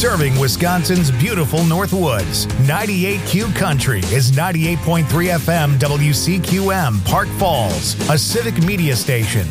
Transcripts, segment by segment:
serving Wisconsin's beautiful Northwoods. 98Q Country is 98.3 FM WCQM, Park Falls, a civic media station.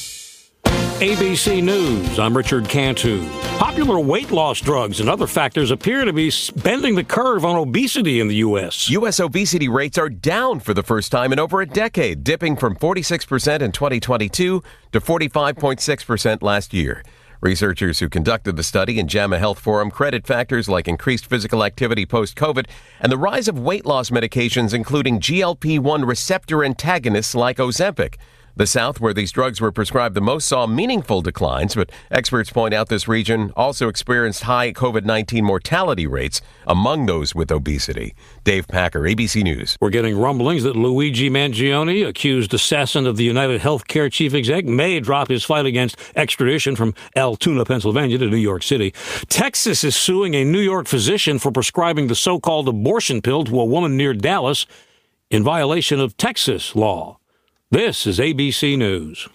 ABC News, I'm Richard Cantu. Popular weight loss drugs and other factors appear to be bending the curve on obesity in the U.S. U.S. obesity rates are down for the first time in over a decade, dipping from 46% in 2022 to 45.6% last year. Researchers who conducted the study in JAMA Health Forum credit factors like increased physical activity post-COVID and the rise of weight loss medications, including GLP-1 receptor antagonists like Ozempic. The South, where these drugs were prescribed the most, saw meaningful declines, but experts point out this region also experienced high COVID-19 mortality rates among those with obesity. Dave Packer, ABC News. We're getting rumblings that Luigi Mangione, accused assassin of the United Healthcare chief exec, may drop his fight against extradition from Altoona, Pennsylvania to New York City. Texas is suing a New York physician for prescribing the so-called abortion pill to a woman near Dallas in violation of Texas law. This is ABC News.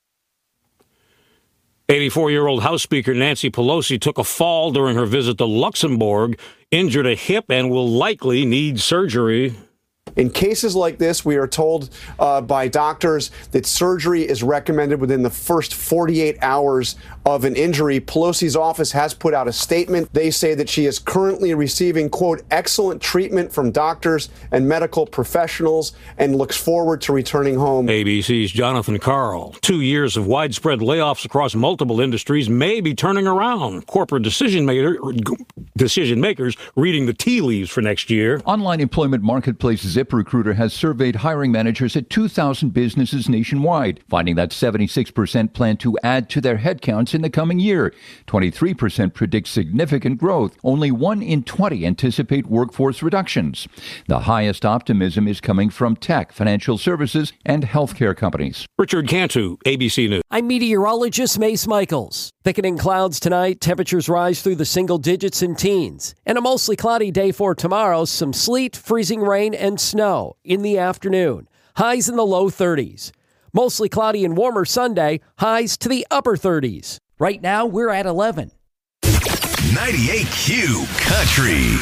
84-year-old House Speaker Nancy Pelosi took a fall during her visit to Luxembourg, injured a hip, and will likely need surgery. In cases like this, we are told by doctors that surgery is recommended within the first 48 hours of an injury. Pelosi's office has put out a statement. They say that she is currently receiving, quote, excellent treatment from doctors and medical professionals and looks forward to returning home. ABC's Jonathan Karl. 2 years of widespread layoffs across multiple industries may be turning around. Corporate decision makers reading the tea leaves for next year. Online employment marketplace ZipRecruiter has surveyed hiring managers at 2,000 businesses nationwide, finding that 76% plan to add to their headcounts in the coming year. 23% predict significant growth. Only 1 in 20 anticipate workforce reductions. The highest optimism is coming from tech, financial services, and healthcare companies. Richard Cantu, ABC News. I'm meteorologist Mace Michaels. Thickening clouds tonight, temperatures rise through the single digits and teens. And a mostly cloudy day for tomorrow, some sleet, freezing rain, and snow in the afternoon. Highs in the low 30s. Mostly cloudy and warmer Sunday, highs to the upper 30s. Right now, we're at 11. 98Q Country.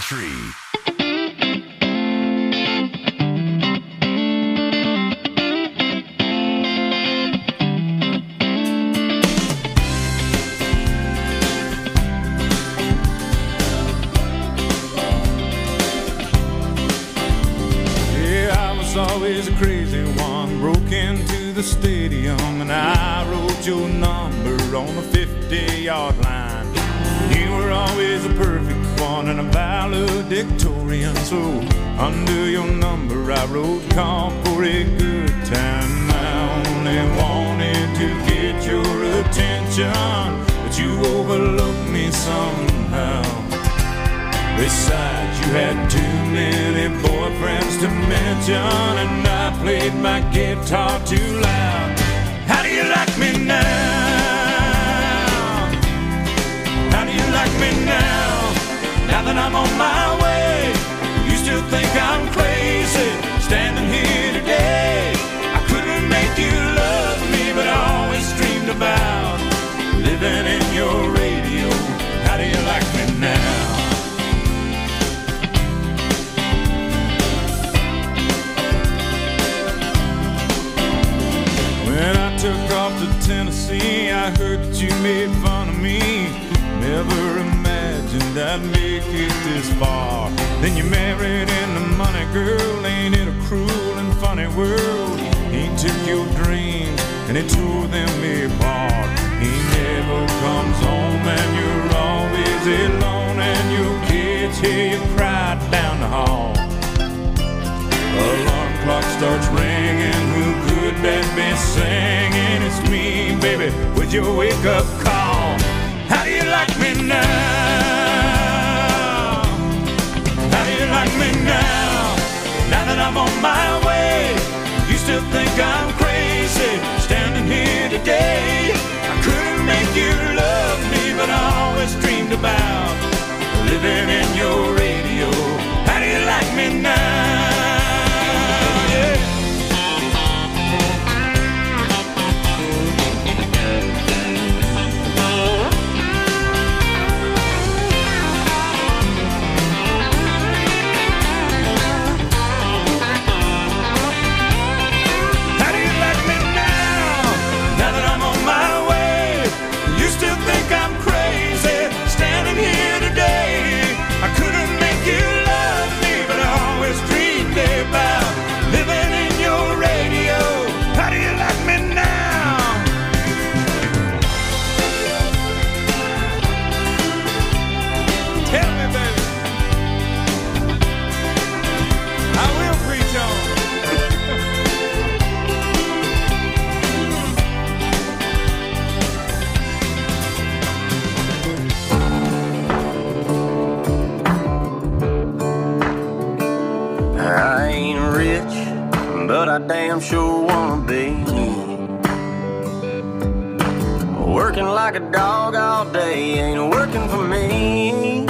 Always a crazy one, broke into the stadium and I wrote your number on the 50-yard line. You were always a perfect one and a valedictorian, so under your number I wrote call for a good time. I only wanted to get your attention, but you overlooked me somehow. Besides, you had too many boyfriends to mention, and I played my guitar too loud. How do you like me now? How do you like me now? Now that I'm on my way, you still think I'm crazy, standing here today. I couldn't make you love me, but I always dreamed about living in your radio. How do you like me now? When I took off to Tennessee, I heard that you made fun of me. Never imagined I'd make it this far. Then you married into money, girl. Ain't it a cruel and funny world? He took your dreams and he tore them apart. He never comes home and you're always alone, and your kids hear you cry down the hall. Alarm clock starts ringing, who could that be singing? It's me, baby, with your wake-up call. How do you like me now? How do you like me now? Now that I'm on my way, you still think I'm crazy, standing here today. I couldn't make you love me, but I always dreamed about living in your radio. How do you like me now? damn sure wanna be. Working like a dog all day ain't working for me.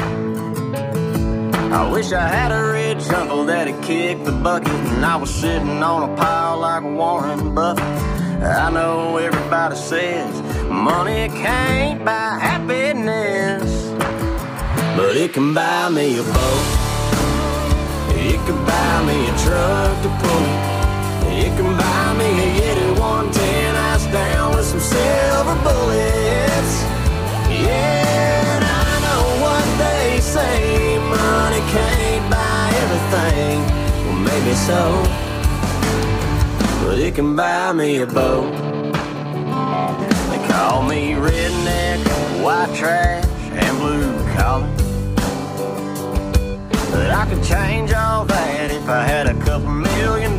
I wish I had a rich uncle that'd kick the bucket and I was sitting on a pile like Warren Buffett. I know everybody says money can't buy happiness, but it can buy me a boat. It can buy me a truck to pull. It can buy me a Yeti 110 ice down with some silver bullets. Yeah, and I know what they say, money can't buy everything. Well, maybe so, but it can buy me a boat. They call me redneck, white trash, and blue collar, but I could change all that if I had a couple $1 million.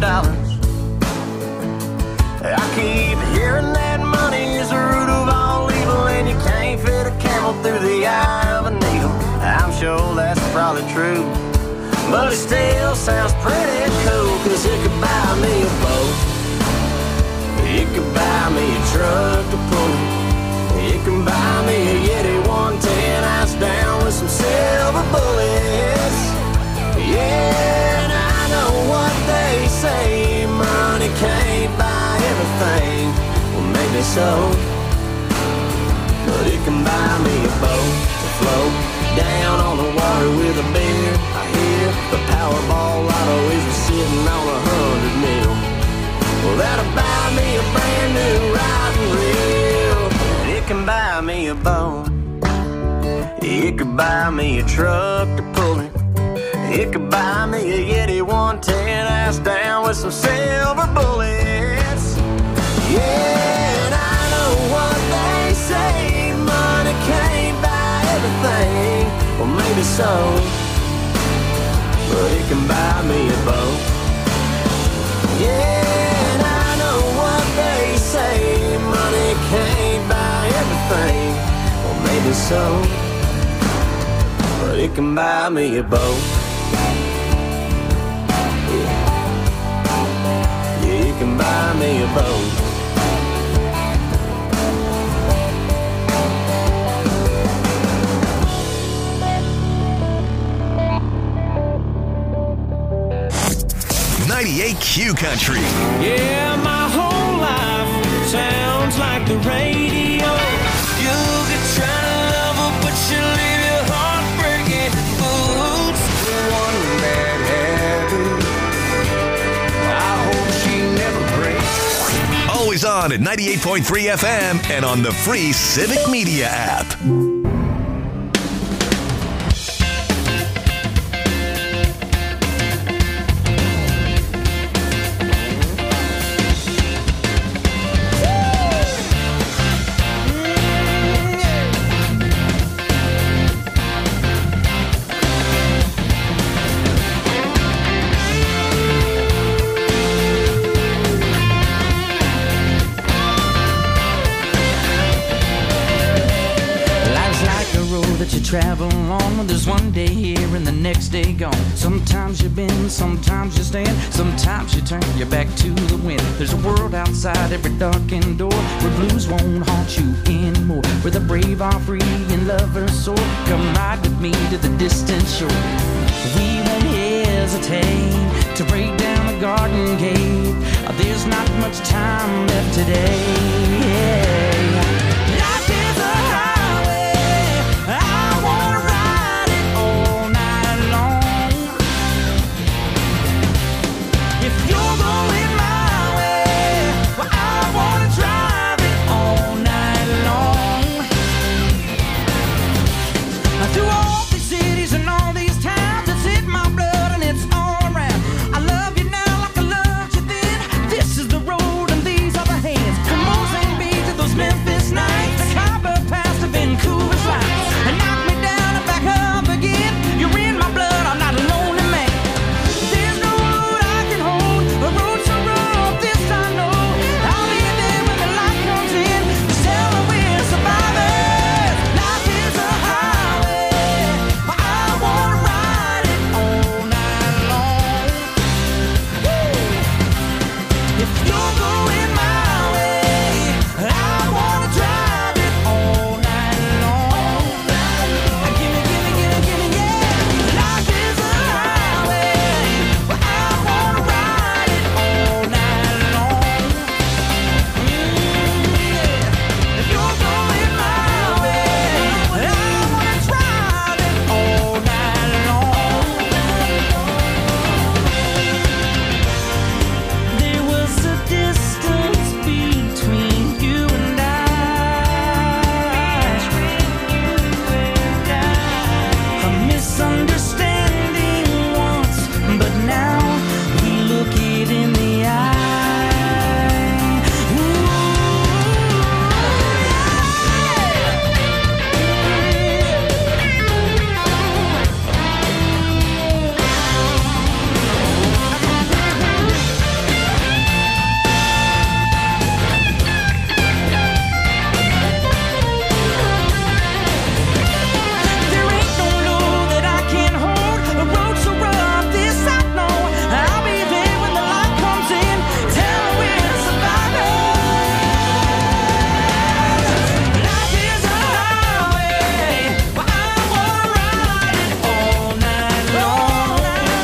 I keep hearing that money is the root of all evil, and you can't fit a camel through the eye of a needle. I'm sure that's probably true, but it still sounds pretty cool, cause it could buy me a boat. It could buy me a truck to pull. It can buy me a Yeti 110 ice down with some silver bullets. Yeah, and I know what they say, money can't buy everything. Well, maybe so, but it can buy me a boat to float down on the water with a beer. I hear the Powerball lotto is sitting on 100 mil. Well, that'll buy me a brand new riding reel. And it can buy me a boat. It could buy me a truck to pull it. It could buy me a Yeti 110 ass down with some silver bullets. Yeah, and I know what they say, money can't buy everything. Well, maybe so, but it can buy me a boat. Yeah, and I know what they say, money can't buy everything. Well, maybe so, but it can buy me a boat. You can buy me a boat. Q Country. Yeah, my whole life sounds like the radio. You could try to love her, but she'll leave your heart breaking. Oops, the one that happened. I hope she never breaks. Always on at 98.3 FM and on the free Civic Media app. Travel on when there's one day here and the next day gone. Sometimes you bend, sometimes you stand, sometimes you turn your back to the wind. There's a world outside every darkened door where blues won't haunt you anymore, where the brave are free and lovers soar. Come ride with me to the distant shore. We won't hesitate to break down the garden gate. There's not much time left today. Yeah. Come on, say If you're going my way, I wanna drive it all night long. Gimme, gimme, gimme, gimme, yeah. Life is a highway, but I wanna ride it all night long. Yeah. If you're going my way, I wanna drive it all night long. There was a distance between you and I. A misunderstanding once, but now we look it in the eye. There ain't no load that I can't hold. The road so rough, this I know. I'll be there when the light comes in. Tell me we're survivors. Life is a highway, but I wanna ride it all night long.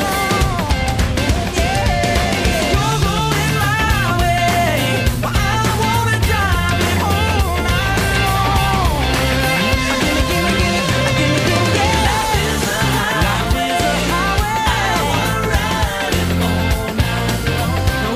Yeah, you're going my way, but I wanna drive it all night long. Gimme, gimme, gimme, gimme, gimme, yeah. Life is a highway, I wanna ride it all night long.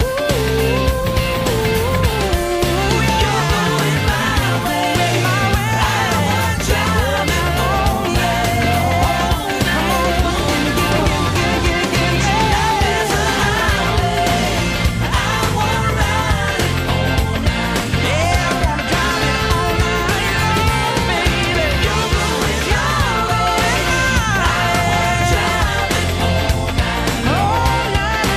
You're going my way, I wanna drive it all night long. Gimme, gimme, gimme, gimme, gimme, yeah. Life is a highway, I wanna ride it all night. Yeah, I wanna drive it all night long, baby. You're going your way, I wanna drive it all night long.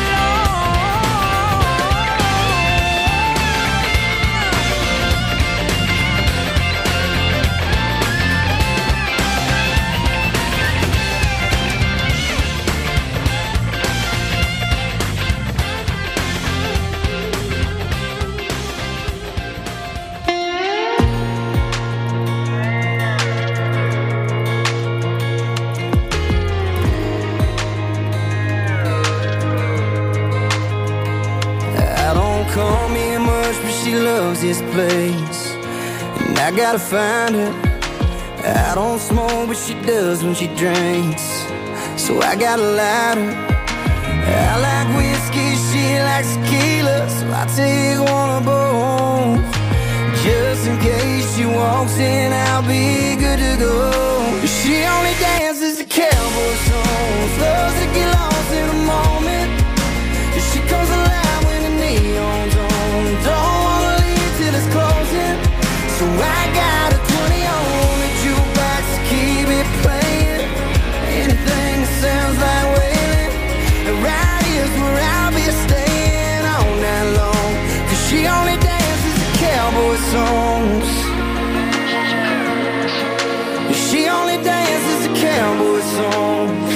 I don't call me much, but she loves this place, and I gotta find her. I don't smoke, but she does when she drinks, so I got a lighter. I like whiskey, she likes tequila, so I take one of both. Just in case she walks in, I'll be good to go. She only dances to cowboy songs, loves to get lost in a moment. She comes alive when the neon's on. Don't wanna leave till it's closing, so I got a 20 on the jukebox to keep it playing. Anything that sounds like wailing, right here's where I'll be staying all night long. 'Cause she only dances to cowboy songs. She only dances to cowboy songs.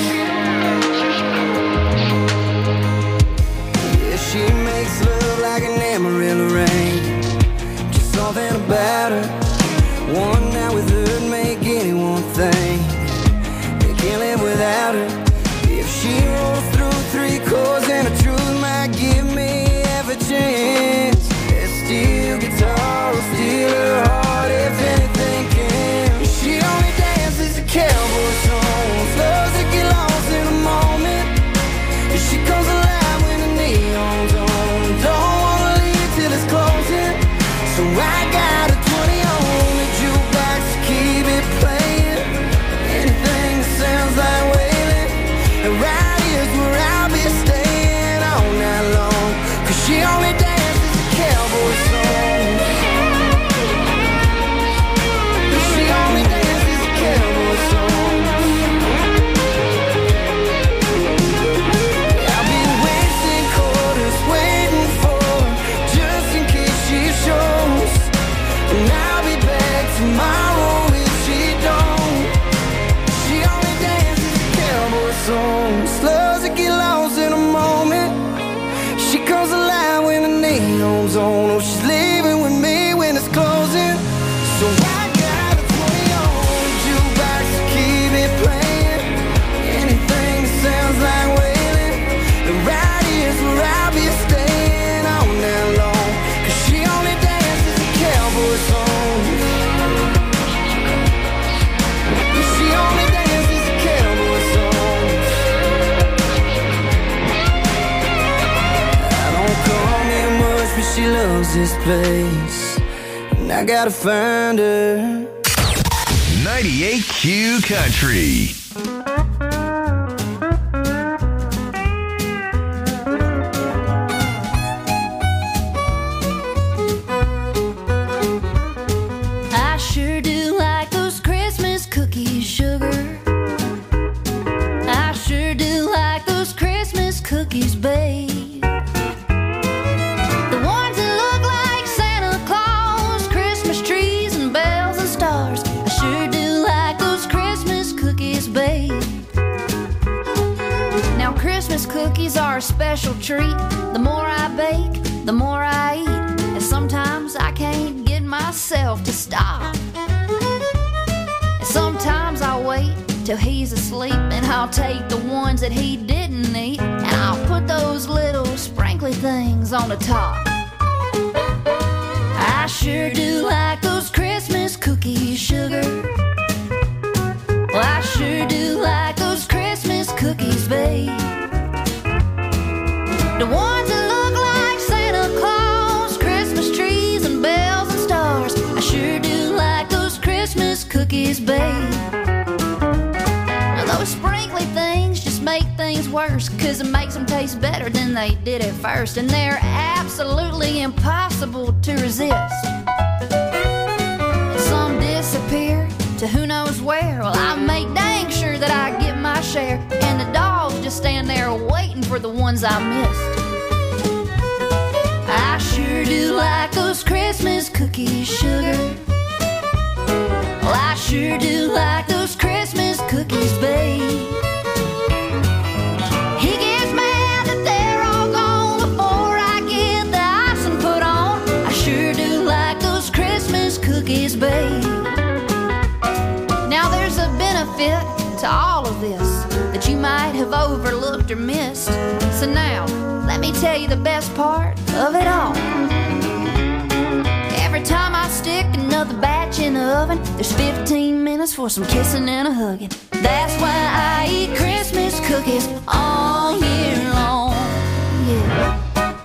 She makes love like an Amarillo rain. Just something about her. One night with her would make anyone think they can't live without her. If she rolls through 3 chords and the truth might give me half a chance, that steel guitar will steal her heart. loves this place, and I gotta find her. 98Q Country. I sure do like those Christmas cookies, sugar. I sure do like those Christmas cookies, babe. The ones that look like Santa Claus, Christmas trees and bells and stars. I sure do like those Christmas cookies, babe. Now Christmas cookies are a special treat. The more I bake, the more I eat. And sometimes I can't get myself to stop. And sometimes I'll wait till he's asleep, and I'll take the ones that he didn't eat, and I'll put those little sprinkly things on the top. I sure do like those Christmas cookies, sugar. Well, I sure do like those Christmas cookies, babe. The ones that look like Santa Claus, Christmas trees and bells and stars. I sure do like those Christmas cookies, babe. Now those sprinkly things just make things worse, 'cause it makes them taste better than they did at first, and they're absolutely impossible to resist. Some disappear to who knows where. Well, I make dang sure that I get my share, and the dogs just stand there waiting for the ones I missed. I sure do like those Christmas cookies, sugar. Well, I sure do like those Christmas cookies, babe. He gets mad that they're all gone before I get the icing put on. I sure do like those Christmas cookies, babe. Now there's a benefit to all of this that you might have overlooked or missed. So now, let me tell you the best part of it all. Every time I stick another batch in the oven, there's 15 minutes for some kissing and a hugging. That's why I eat Christmas cookies all year long. Yeah.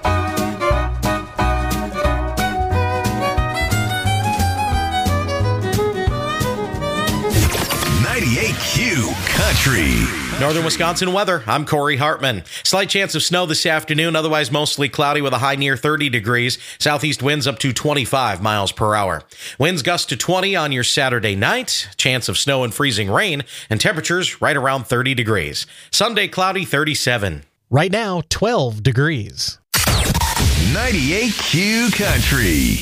98Q Country. Northern Wisconsin weather. I'm Corey Hartman. Slight chance of snow this afternoon, otherwise mostly cloudy with a high near 30 degrees. Southeast winds up to 25 miles per hour. Winds gust to 20 on your Saturday night. Chance of snow and freezing rain, and temperatures right around 30 degrees. Sunday cloudy, 37. Right now, 12 degrees. 98Q Country.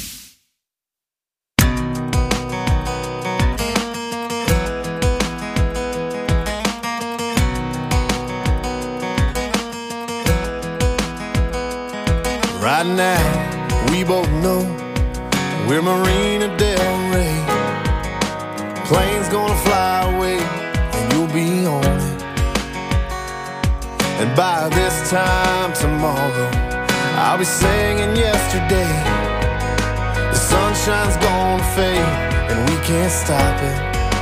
Right now, we both know we're Marina Del Rey. Plane's gonna fly away, and you'll be on it. And by this time tomorrow, I'll be singing yesterday. The sunshine's gonna fade, and we can't stop it.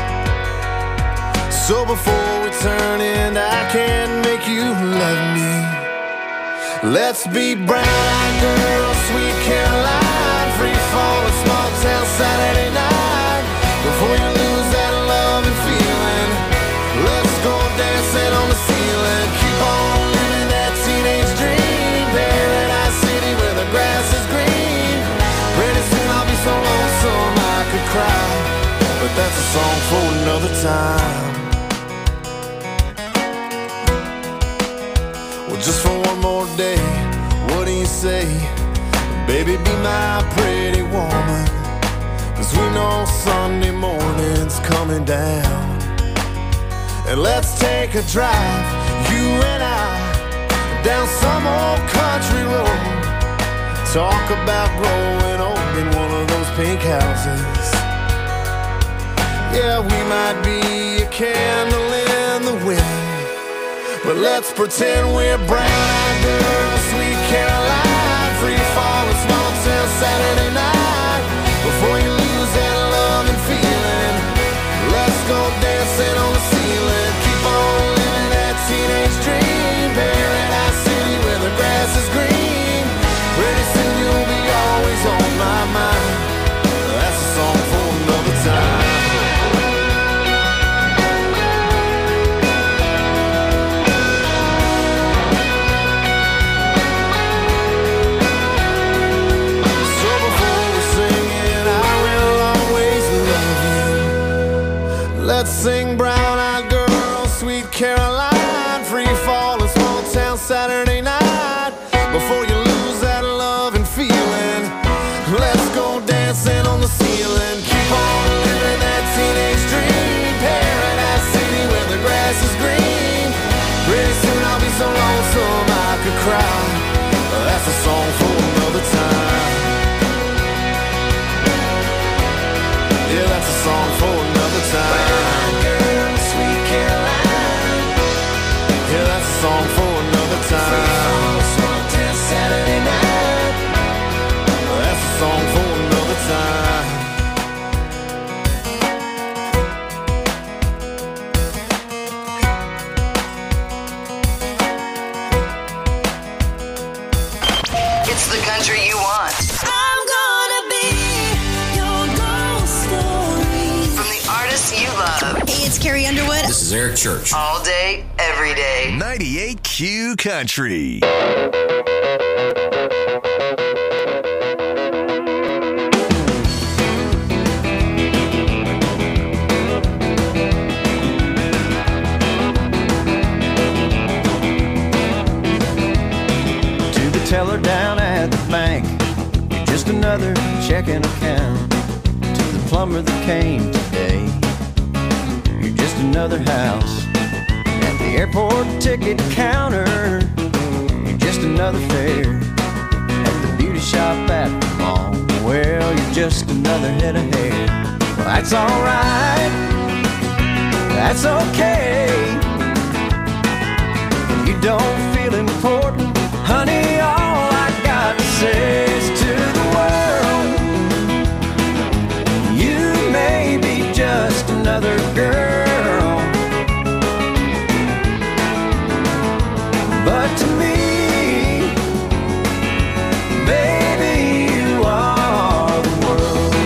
So before we turn in, I can't make you love me. Let's be brown-eyed girls, sweet Caroline, free fall, a small town Saturday night. Before you lose that love and feeling, let's go dancing on the ceiling. Keep on living that teenage dream, Paradise City where the grass is green. Pretty soon I'll be so lonesome I could cry, but that's a song for another time. Well, just for one more day, what do you say? Baby, be my pretty woman, 'cause we know Sunday morning's coming down. And let's take a drive, you and I, down some old country road. Talk about growing old in one of those pink houses. Yeah, we might be a candle in the wind, but let's pretend we're brown-eyed girls, sweet Caroline, free fall, a small town Saturday night. Before you lose that love and feeling, let's go dancing on the ceiling. Keep on living that teenage dream, Paradise City where the grass is green. Pretty soon you'll be all Sing brown-eyed girl, sweet Caroline, free fall in small town Saturday night. Before you lose that love and feeling, let's go dancing on the ceiling. Keep on living that teenage dream, Paradise City where the grass is green. Pretty soon I'll be so lonesome I could cry. That's a song for another time. Yeah, that's a song for another time. Girl, sweet Caroline. Yeah, that's a song for another time. Small town Saturday night. That's a song for another time. It's the country you want. I'm gonna be your ghost story. From the artists you love. Hey, it's Carrie Underwood. This is Eric Church. All day, every day. 98Q Country. To the teller down at the bank, you're just another checking account. To the plumber that came today, you're just another house. At the airport ticket counter, you're just another fare. At the beauty shop at the mall, well, you're just another head of hair. Well, that's alright, that's okay. If you don't feel important, honey, all I got to say is to the world, you may be just another girl, but to me, baby, you are the world.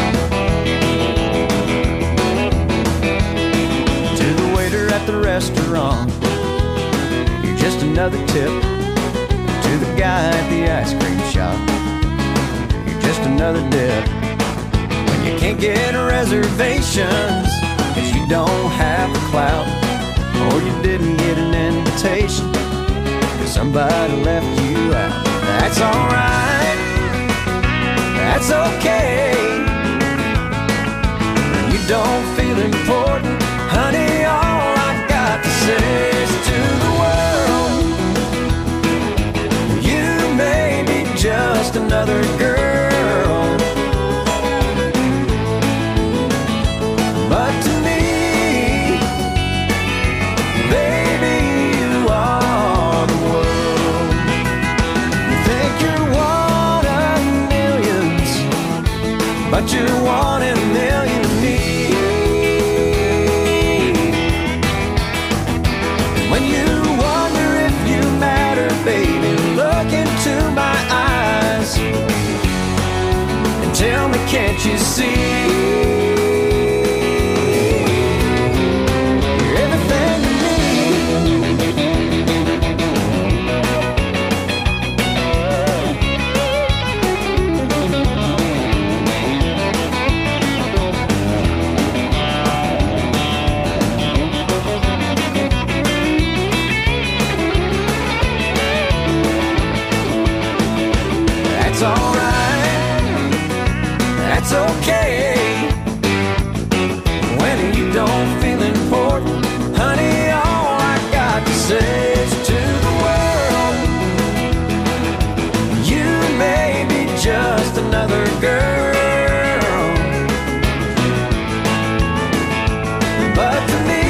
To the waiter at the restaurant, you're just another tip. To the guy at the ice cream shop, you're just another dip. When you can't get reservations, cause you don't have the clout, or you didn't get an invitation, cause somebody left you out. That's alright, that's okay. When you don't feel important, honey, all I got to say is to the world, you may be just another girl, but to me, baby, you are the world. You think you're one of millions, but you're one in a million to me. When you wonder if you matter, baby, look into my eyes and tell me, can't you see? You're everything to me. That's alright, that's okay. When you don't feel important, honey, all I got to say is to the world, you may be just another girl, but to me,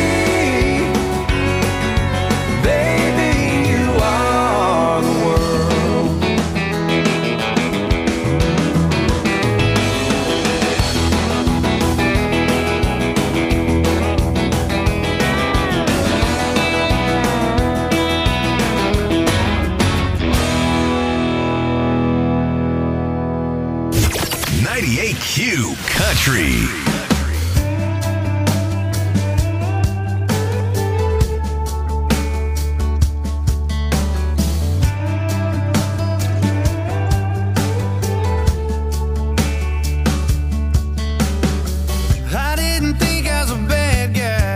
baby, you are the world. Q Country. I didn't think I was a bad guy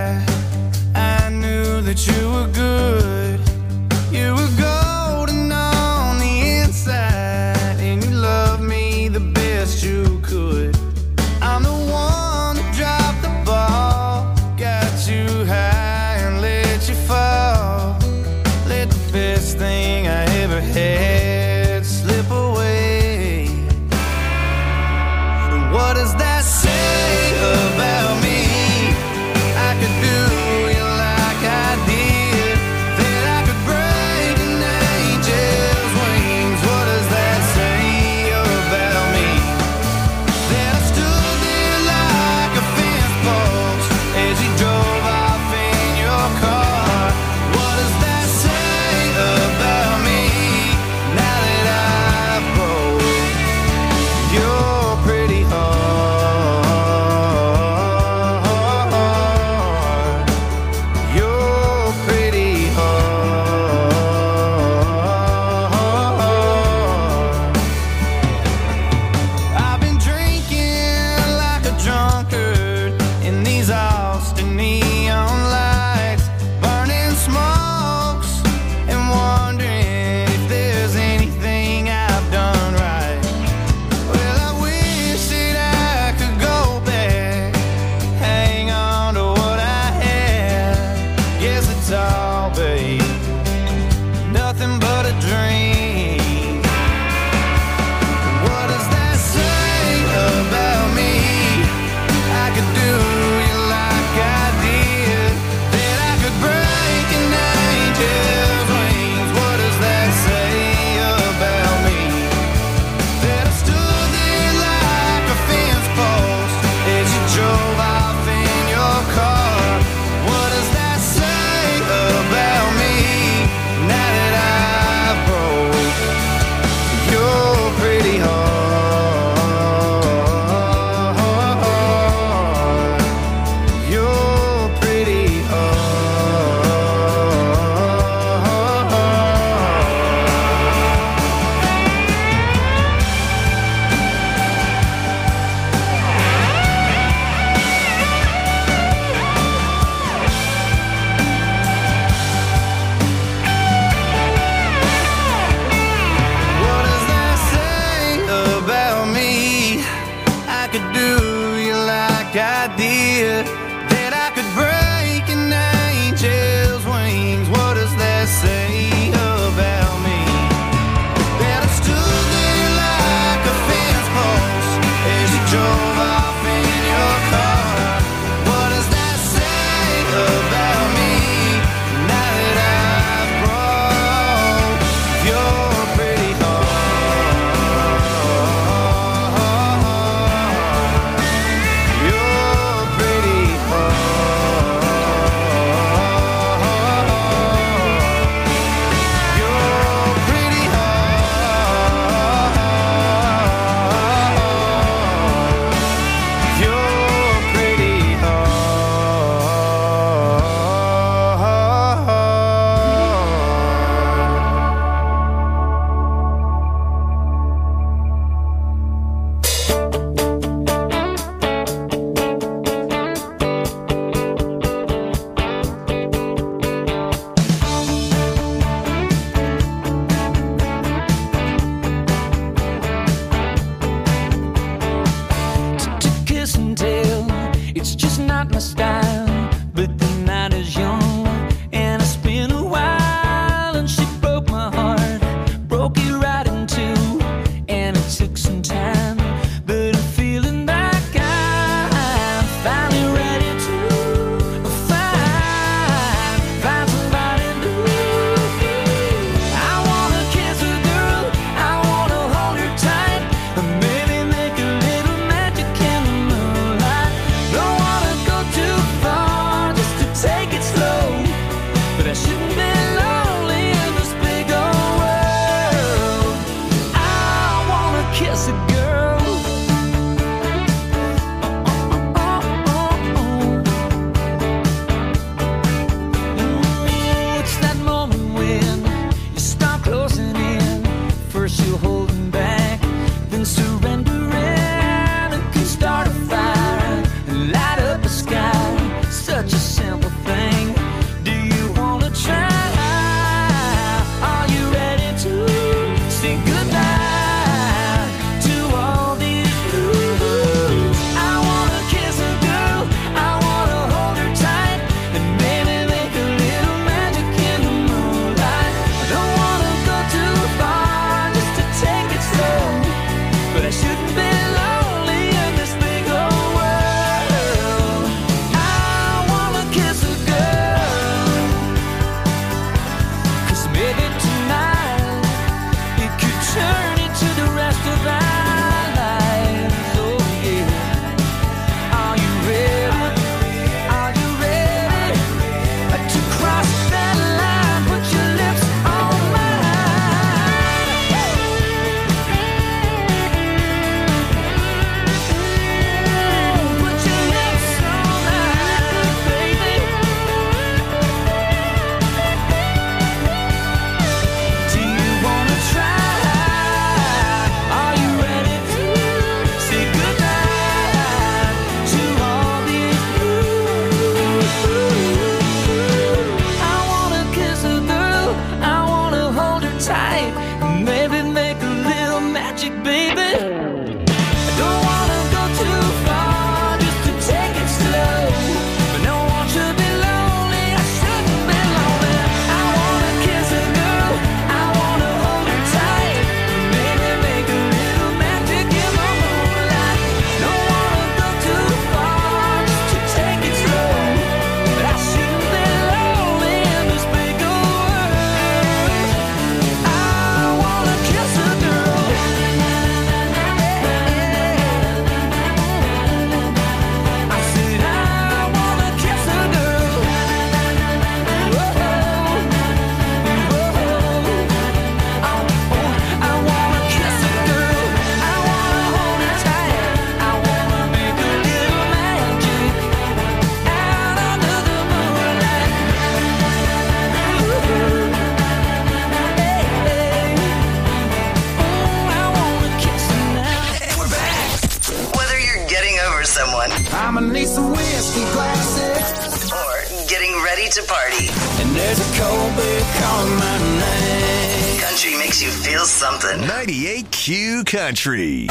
I'ma need some whiskey glasses. Or getting ready to party. And there's a cold beer calling my name. Country makes you feel something. 98Q Country.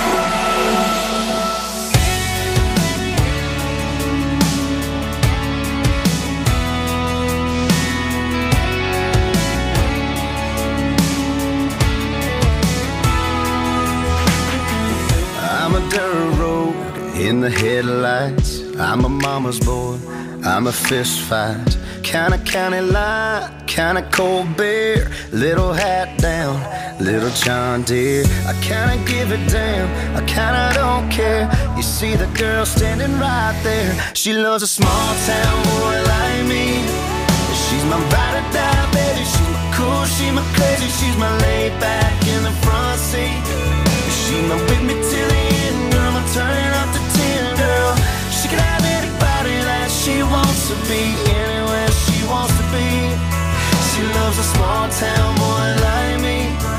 I'm a dirt road in the headlights. I'm a mama's boy, I'm a fist fight. Kinda county line, kinda cold beer. Little hat down, little John Deere. I kinda give it damn, I kinda don't care. You see the girl standing right there. She loves a small town boy like me. She's my ride or die, baby. She's my cool, she's my crazy. She's my laid back in the front seat. She's my with me till the end, girl. I'm turning up to 10, girl. She can have anybody that she wants to be, anywhere she wants to be. She loves a small town boy like me.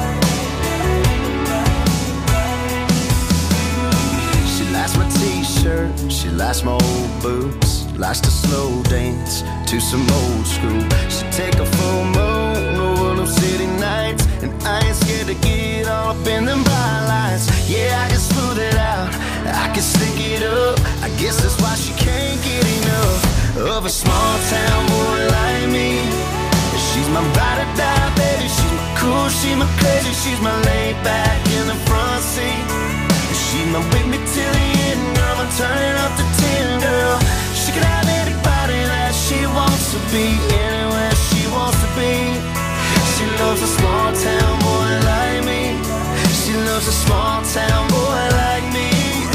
She likes my t-shirt, she likes my old boots, likes to slow dance to some old school. She take a full moon over them city nights, and I ain't scared to get all up in them bright lights. Yeah, I can smooth it out, I can stick it up. I guess that's why she can't get enough of a small town boy like me. She's my ride or die, baby. She's my cool, she's my crazy. She's my laid back in the front seat. She's my with me till the end, girl. I'm turning up to 10, girl. She can have anybody that she wants to be, anywhere she wants to be. She loves a small town boy like me. She loves a small town boy like me.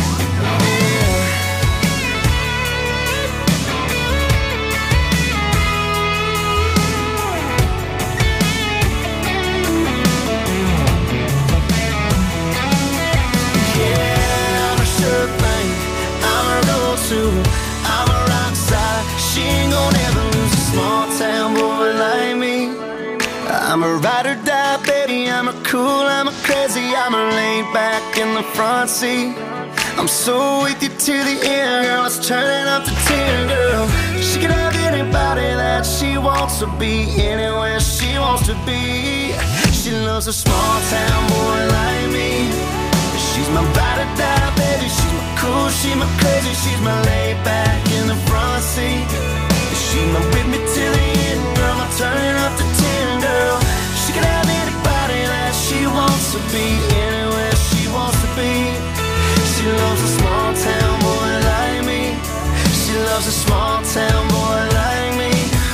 I'm a rock star. She ain't gonna ever lose a small town boy like me. I'm a ride or die, baby. I'm a cool, I'm a crazy. I'm a laid back in the front seat. I'm so with you to the end, girl. Let's turn it up to 10, girl. She can have anybody that she wants to be, anywhere she wants to be. She loves a small town boy like me. She's my ride or die, baby. She's my cool, she's my crazy. She's my laid back in the front seat. She's my with me till the end, girl. I'm turning up to 10, girl. She can have anybody that she wants to be, anywhere she wants to be. She loves a small town boy like me. She loves a small town boy like me.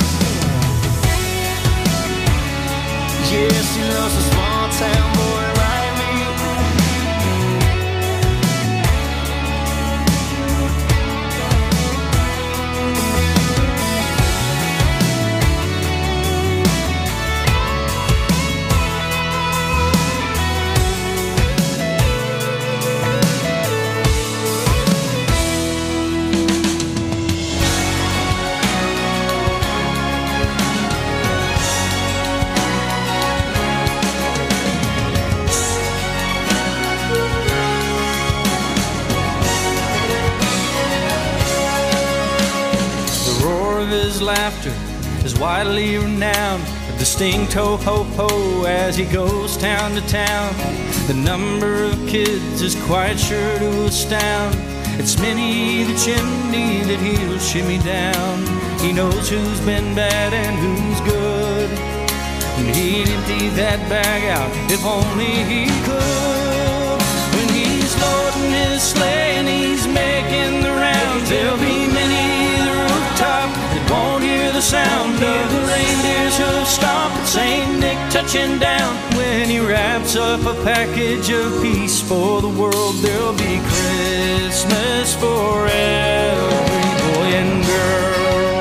Yeah, she loves a small town boy like me. His laughter is widely renowned, a distinct ho-ho-ho as he goes town to town. The number of kids is quite sure to astound. It's many the chimney that he'll shimmy down. He knows who's been bad and who's good, and he'd empty that bag out if only he could. When he's loading his sleigh and he's making the rounds, there'll be many top that won't hear the sound of the reindeer's hoof stomp at St. Nick touching down. When he wraps up a package of peace for the world, there'll be Christmas for every boy and girl.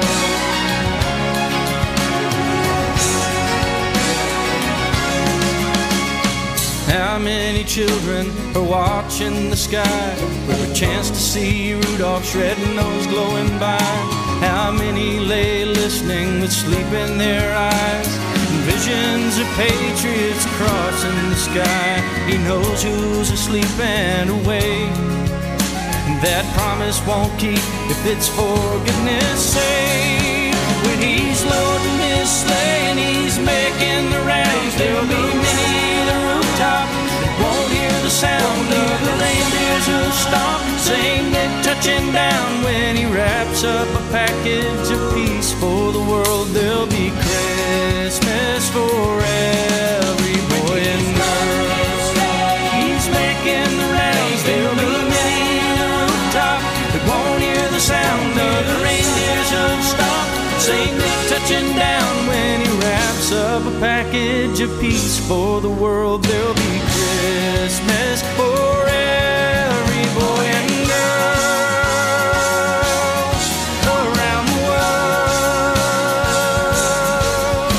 How many children are watching the sky for a chance to see Rudolph's red-nose glowing by? How many lay listening with sleep in their eyes, and visions of patriots crossing the sky? He knows who's asleep and awake, and that promise won't keep if it's for goodness sake. When he's loading his sleigh and he's making the rounds, there'll be many at the rooftop that won't hear the sound of the reindeers who stop and sing. They're touching down when he wraps up a package of peace for the world. There'll be Christmas for every boy and girl. He's making the rounds. There'll be many at the rooftop that won't hear the sound of the reindeers who stop and sing. They're touching down when he wraps up a package of peace for the world. There'll be Christmas for every boy and girl around the world.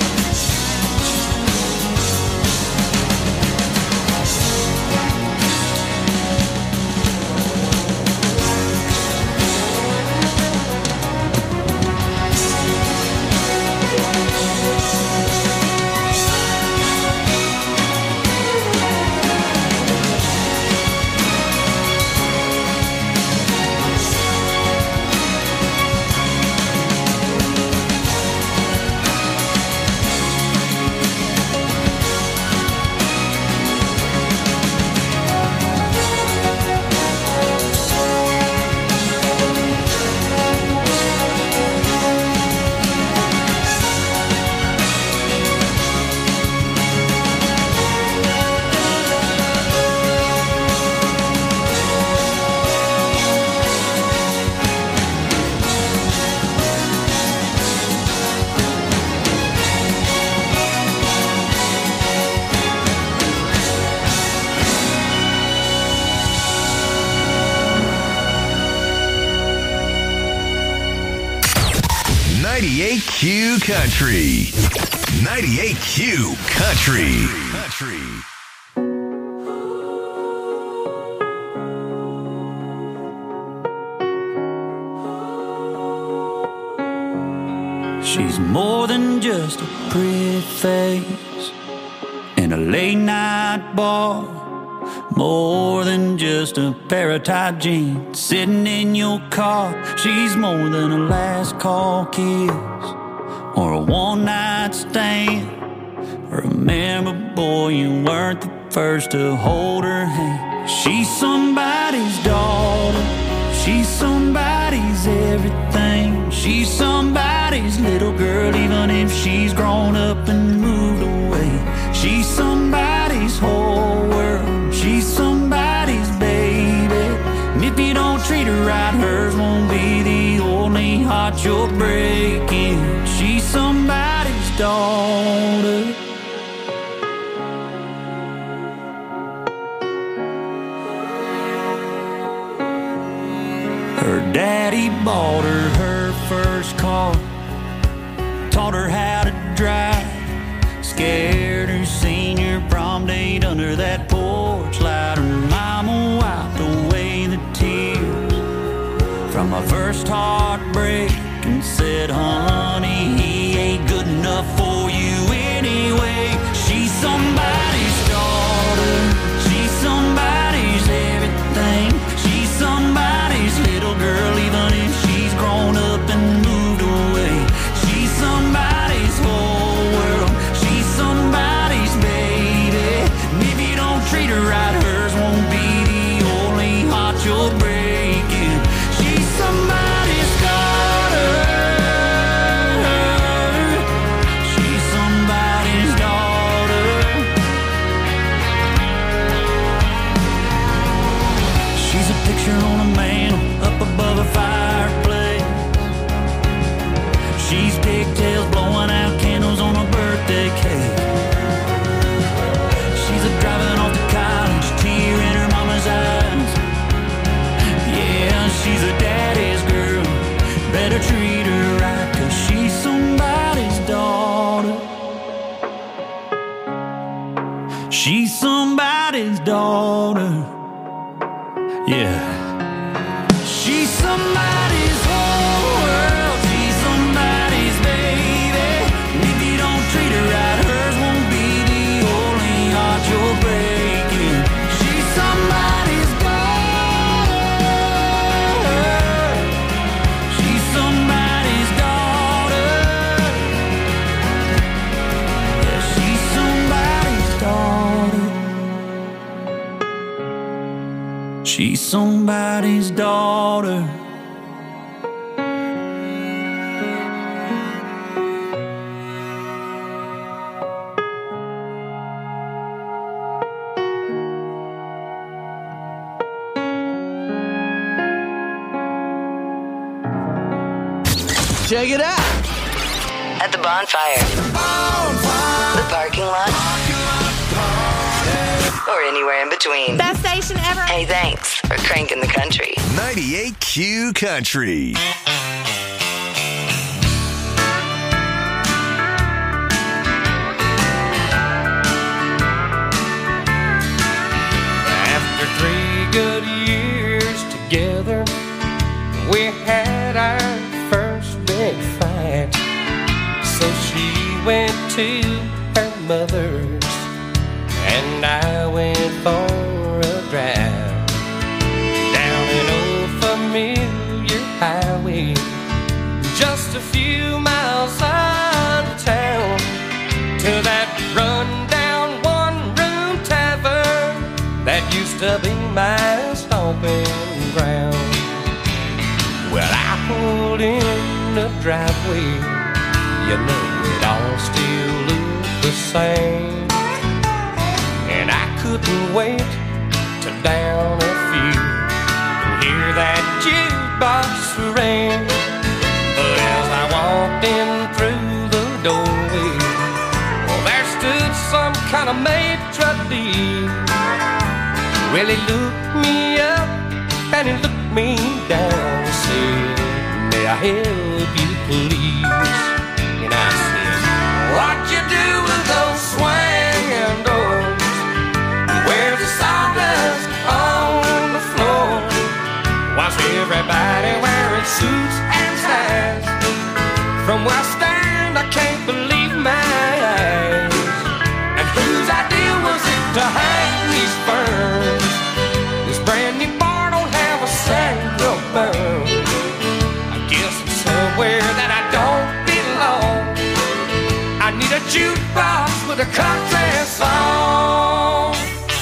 Q Country. 98Q Country. She's more than just a pretty face in a late night bar, more than just a pair of tight jeans sitting in your car. She's more than a last call kiss or a one night stand. Remember, boy, you weren't the first to hold her hand. She's somebody's daughter, she's somebody's everything. She's somebody's little girl, even if she's grown up and moved away. She's somebody's whole world, she's somebody's baby. And if you don't treat her right, hers won't be the only heart you're breaking. She's somebody's daughter. Her daddy bought her first car, taught her how to drive, scared her senior prom date under that porch light. Her mama wiped away the tears from my first heartbreak and said, honey, he ain't good enough for you anyway. She's somebody's daughter, she's somebody's everything. She's somebody's little girl, even if she's grown up and moved away. She's somebody's whole world, she's somebody's baby. And if you don't treat her right, hers won't be the only heart you're breaking. She's somebody's daughter, she's somebody's daughter. She's a picture on a mantle up above a fireplace. She's pigtails blowing out candles on a birthday cake. She's a driving off to college, tear in her mama's eyes. Yeah, she's a daddy's girl, better treat her right, 'cause she's somebody's daughter. She's somebody's daughter. Yeah. She's somebody's whole world, she's somebody's baby. And if you don't treat her right, hers won't be the only heart you're breaking. She's somebody's daughter. somebody's daughter. Check it out. At the bonfire. The parking lot. Or anywhere in between. Best station ever. Hey, thanks for cranking the country. 98Q Country. After 3 good years together, we had our first big fight. So she went to her mother's and I went for a drive down an old familiar highway, just a few miles out of town, to that run-down one-room tavern that used to be my stomping ground. Well, I pulled in the driveway, you know it all still looked the same, and I couldn't wait to down a few and hear that jukebox ring. But as I walked in through the doorway, well, there stood some kind of maitre d'. Well, he looked me up and he looked me down and said, "May I help you, please?" And I said, "What you do with those swinging doors? Where's the sawdust on the floor? Why's everybody wearing suits and ties? From where I stand, I can't believe my eyes. And whose idea was it to hang these ferns? This brand new bar don't have a single burn. I guess I'm somewhere that I don't belong. I need a jukebox with a country song."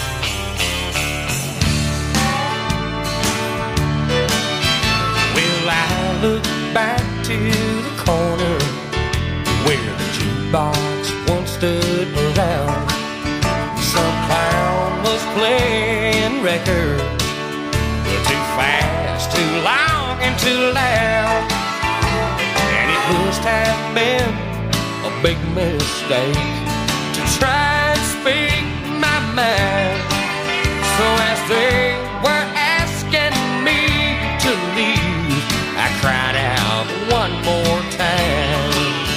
Well, I look back to the corner where the jukebox once stood around. Some clown was playing records, too fast, too long, and too loud. And it must have been a big mistake to try and speak my mind. So as they were asking me to leave, I cried out one more time,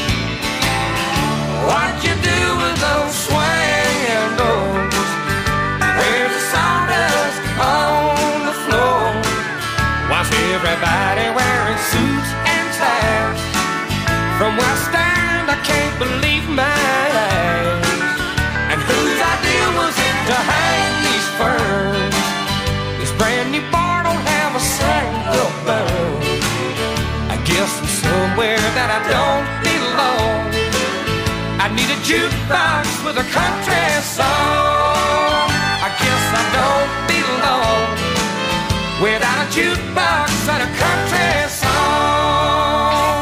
"What you do with those swinging doors? Where's the sawdust on the floor? Why's everybody wearing suits and ties? From where I stand, I can't believe my eyes. And whose idea was it to hang these ferns? This brand new bar don't have a single burn. I guess I'm somewhere that I don't belong. I need a jukebox with a country song. I guess I don't belong without a jukebox and a country song."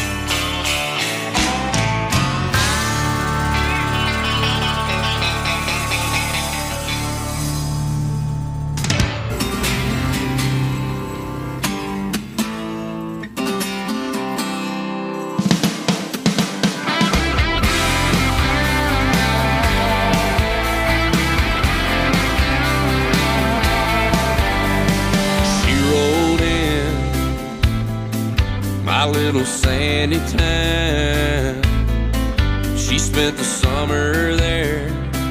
My little sandy town, she spent the summer there,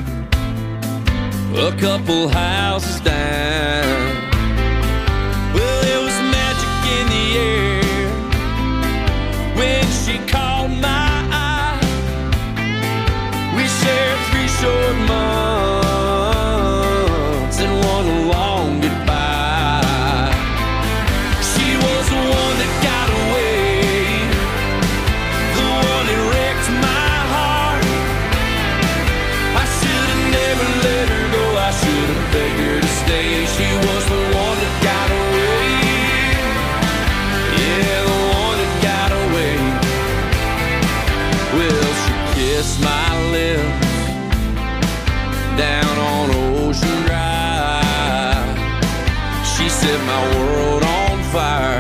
a couple houses down. Well, there was magic in the air when she caught my eye. We shared 3 short months and one long goodbye. She was the one that got away, the one that wrecked my heart. I should have never let her go, I should have begged her to stay. She was the She set my world on fire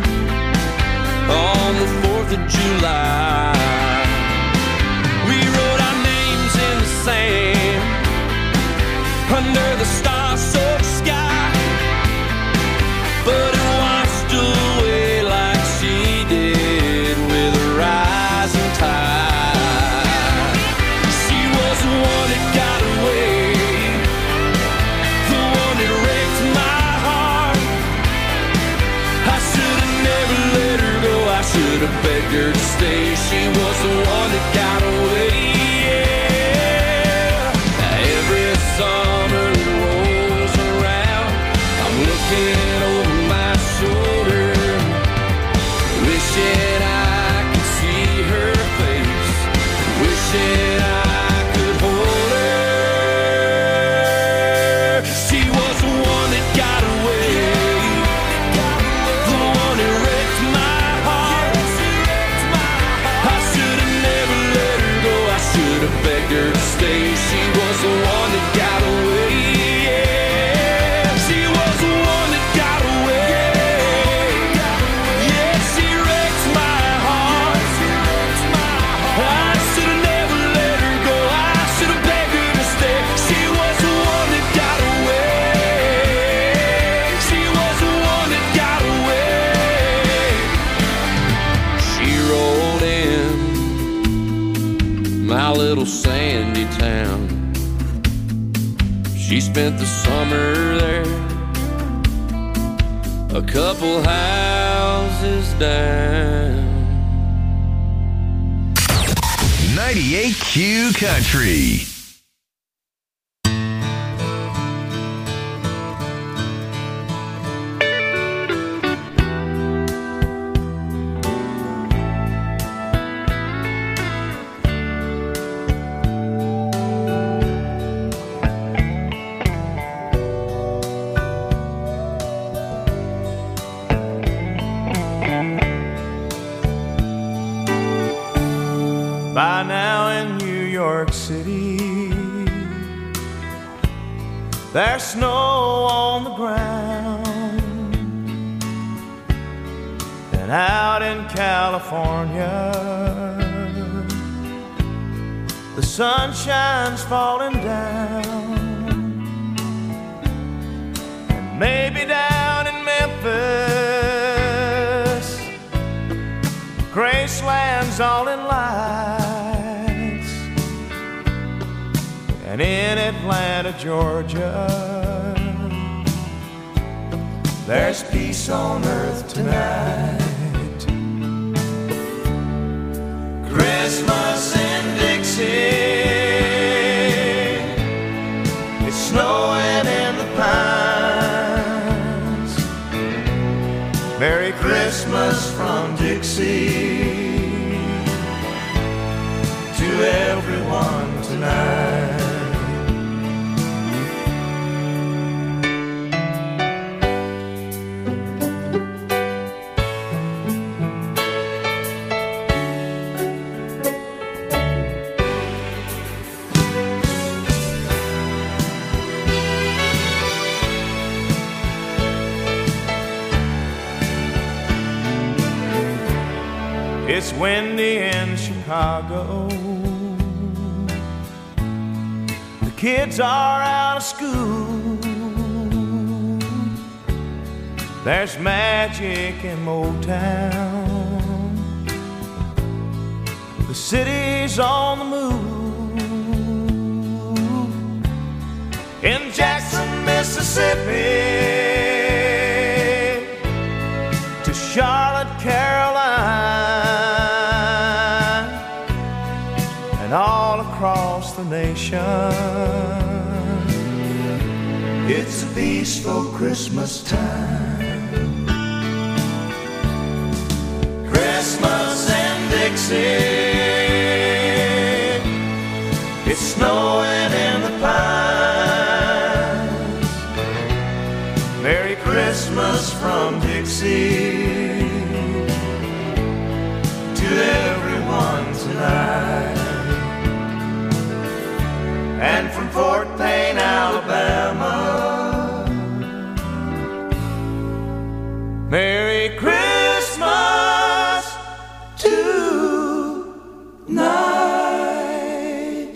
on the 4th of July. We wrote our names in the sand under the star-soaked sky, but it washed away like she did with a rising tide. She was the one that got away, the one that wrecked my heart. I should have never let her go, I should have begged her to stay. She was the one that got away, yeah. Every summer that rolls around, I'm looking over my shoulder, wishing I could see her face, wishing I could hold her. She was the one that got away, the one that wrecked my heart. I should have never let her go, I should have begged her to stay. She was the one that got away, yeah. She was the one that got away, yeah. She wrecked my heart. I should have never let her go, I should have begged her to stay. She was the one that got away, she was the one that got away. She rolled in my little sandy town. She spent the summer there, a couple houses down. 98Q Country. By now in New York City, there's snow on the ground, and out in California, the sunshine's falling down, and maybe down in Memphis, Graceland's all in lights. And in Atlanta, Georgia, there's peace on earth tonight. Christmas in Dixie, it's snowing in the pines. Merry Christmas from Dixie to everyone tonight. It's windy in Chicago, the kids are out of school, there's magic in Motown, the city's on the move. In Jackson, Mississippi to Charlotte, Carolina, and all across the nation, it's a peaceful Christmas time. Christmas in Dixie, it's snowing in the pines. Merry Christmas from Dixie to everyone tonight. And from Fort Payne, Alabama, Merry Christmas tonight.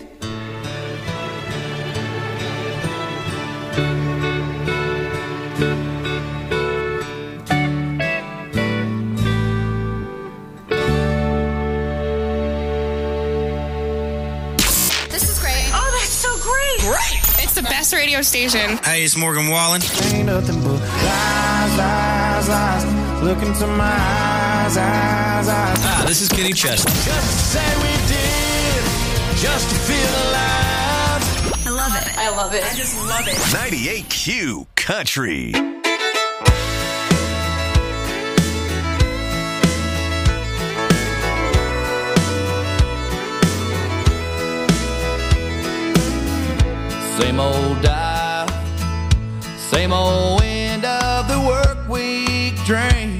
This is great. Oh, that's so great. Great. It's the best radio station. Hey, it's Morgan Wallen. Ain't nothing but lies, lies, lies. Look into my eyes, eyes, eyes. Ah, this is Kenny Chesney. Just to say we did, just to feel alive. I love it. I love it. I just love it. 98Q Country. Same old dive, same old end of the work week drink.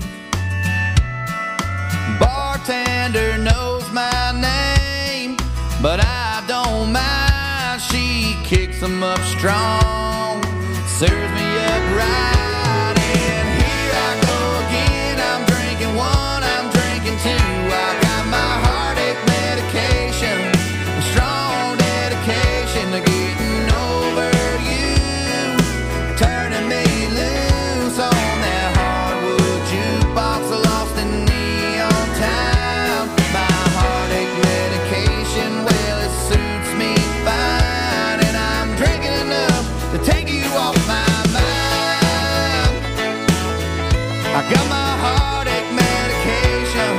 Bartender knows my name, but I don't mind. She kicks them up strong, serves me up right. And here I go again. I'm drinking one, I'm drinking two. I got my heartache medication, a strong dedication to getting over you, turning me loose on that hardwood jukebox, lost in neon town. My heartache medication, well, it suits me fine, and I'm drinking enough to take you off my mind. I got my heartache medication.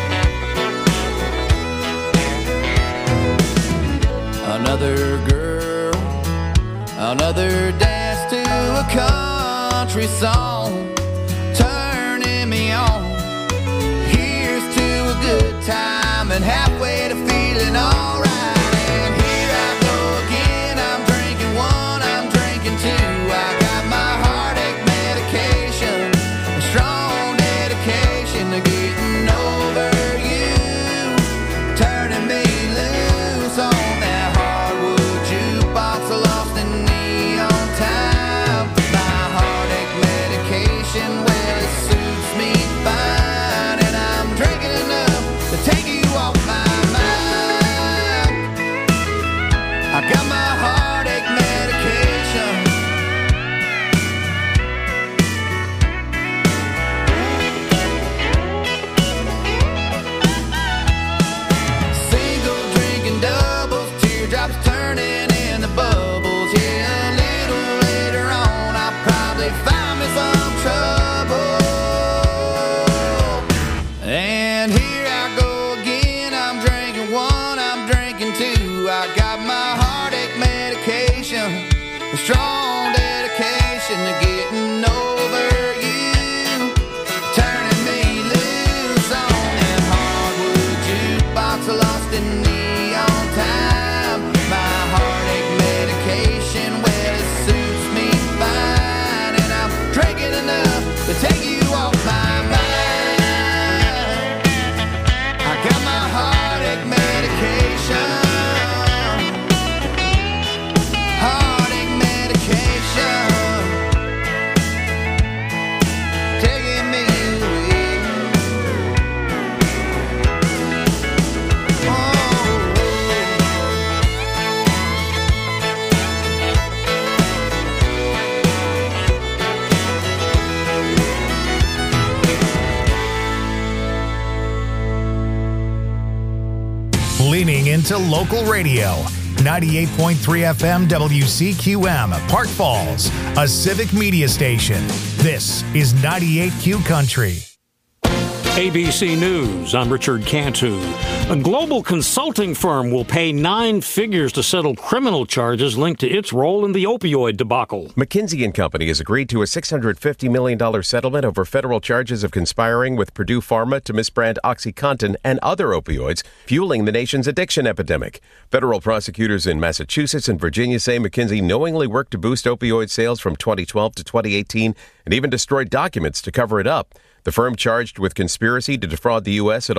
Another girl, another dance to a country song, turning me on. Here's to a good time and halfway to feeling alright. And here I go again. I'm drinking one, I'm drinking two. I got my heartache medication, a strong dedication to getting over you, turning me loose on that hardwood jukebox, lost in neon town. My heartache medication, well, it suits me fine, and I'm drinking enough to take you off my mind. I got my heartache medication. Single drinking doubles, teardrops turning into bubbles. Yeah, a little later on, I'll probably find me some trouble. And here I go again. I'm drinking one, I'm drinking two. I got my heartache medication, a strong dedication to getting over you, turning me loose on that hardwood jukebox, lost in neon time. My heartache medication, well, it suits me fine, and I'm drinking enough to take you off my mind. I got my heartache medication, heartache medication, taking me away. Leaning into local radio. 98.3 FM WCQM, Park Falls, a civic media station. This is 98Q Country. ABC News, I'm Richard Cantu. A global consulting firm will pay 9 figures to settle criminal charges linked to its role in the opioid debacle. McKinsey & Company has agreed to a $650 million settlement over federal charges of conspiring with Purdue Pharma to misbrand OxyContin and other opioids, fueling the nation's addiction epidemic. Federal prosecutors in Massachusetts and Virginia say McKinsey knowingly worked to boost opioid sales from 2012 to 2018 and even destroyed documents to cover it up. The firm charged with conspiracy to defraud the U.S. had